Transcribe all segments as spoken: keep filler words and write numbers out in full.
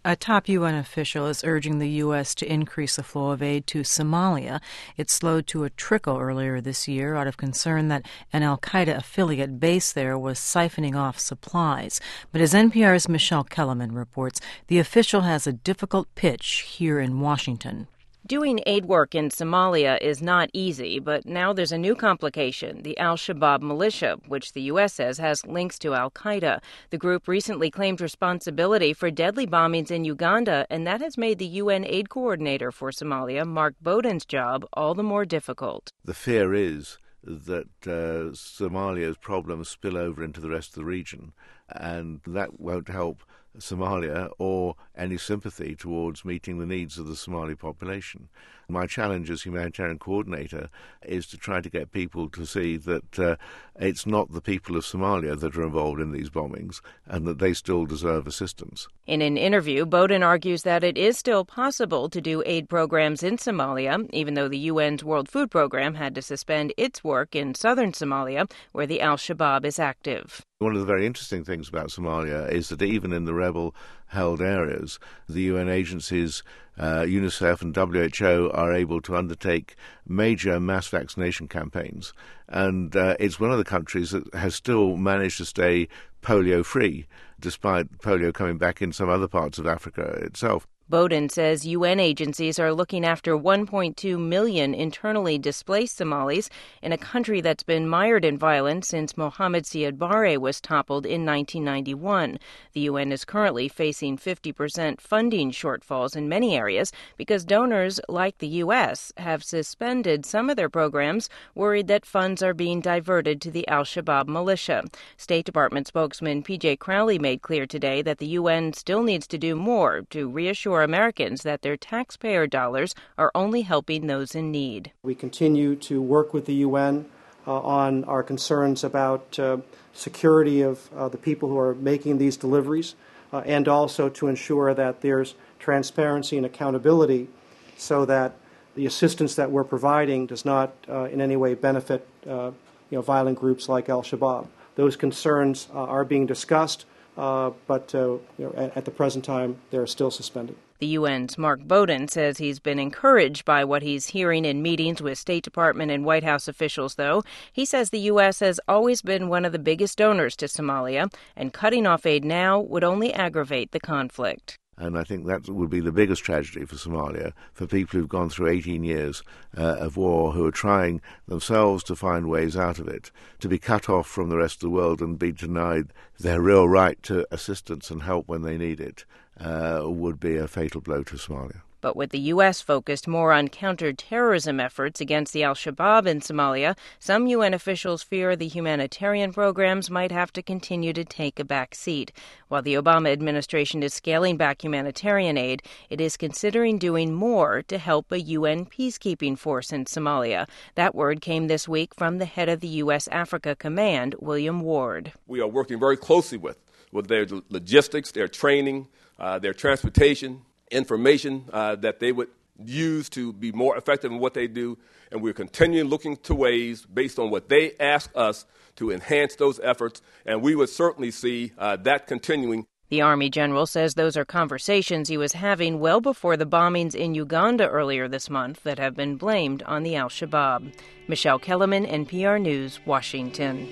A top U N official is urging the U S to increase the flow of aid to Somalia. It slowed to a trickle earlier this year out of concern that an al-Qaeda affiliate based there was siphoning off supplies. But as N P R's Michelle Kellerman reports, the official has a difficult pitch here in Washington. Doing aid work in Somalia is not easy, but now there's a new complication, the al-Shabaab militia, which the U S says has links to al-Qaeda. The group recently claimed responsibility for deadly bombings in Uganda, and that has made the U N aid coordinator for Somalia, Mark Bowden's job, all the more difficult. The fear is that uh, Somalia's problems spill over into the rest of the region, and that won't help Somalia or any sympathy towards meeting the needs of the Somali population. My challenge as humanitarian coordinator is to try to get people to see that uh, it's not the people of Somalia that are involved in these bombings and that they still deserve assistance. In an interview, Bowden argues that it is still possible to do aid programs in Somalia, even though the U N's World Food Program had to suspend its work in southern Somalia, where the al-Shabaab is active. One of the very interesting things about Somalia is that even in the rebel-held areas, the U N agencies, uh, UNICEF and W H O, are able to undertake major mass vaccination campaigns. And uh, it's one of the countries that has still managed to stay polio-free, despite polio coming back in some other parts of Africa itself. Bowden says U N agencies are looking after one point two million internally displaced Somalis in a country that's been mired in violence since Mohamed Siad Barre was toppled in nineteen ninety-one. The U N is currently facing fifty percent funding shortfalls in many areas because donors, like the U S, have suspended some of their programs, worried that funds are being diverted to the al-Shabaab militia. State Department spokesman P J Crowley made clear today that the U N still needs to do more to reassure Americans that their taxpayer dollars are only helping those in need. We continue to work with the U N uh, on our concerns about uh, security of uh, the people who are making these deliveries, uh, and also to ensure that there's transparency and accountability so that the assistance that we're providing does not uh, in any way benefit uh, you know, violent groups like al-Shabaab. Those concerns uh, are being discussed, uh, but uh, you know, at, at the present time, they're still suspended. The U N's Mark Bowden says he's been encouraged by what he's hearing in meetings with State Department and White House officials, though. He says the U S has always been one of the biggest donors to Somalia, and cutting off aid now would only aggravate the conflict. And I think that would be the biggest tragedy for Somalia, for people who've gone through eighteen years uh, of war, who are trying themselves to find ways out of it, to be cut off from the rest of the world and be denied their real right to assistance and help when they need it, uh, would be a fatal blow to Somalia. But with the U S focused more on counterterrorism efforts against the al-Shabaab in Somalia, some U N officials fear the humanitarian programs might have to continue to take a back seat. While the Obama administration is scaling back humanitarian aid, it is considering doing more to help a U N peacekeeping force in Somalia. That word came this week from the head of the U S Africa Command, William Ward. We are working very closely with, with their logistics, their training, uh, their transportation, information uh, that they would use to be more effective in what they do, and we're continuing looking to ways based on what they ask us to enhance those efforts, and we would certainly see uh, that continuing. The Army general says those are conversations he was having well before the bombings in Uganda earlier this month that have been blamed on the al-Shabaab. Michelle Kellerman, N P R News, Washington.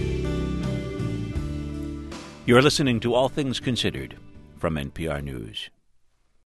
You're listening to All Things Considered from N P R News.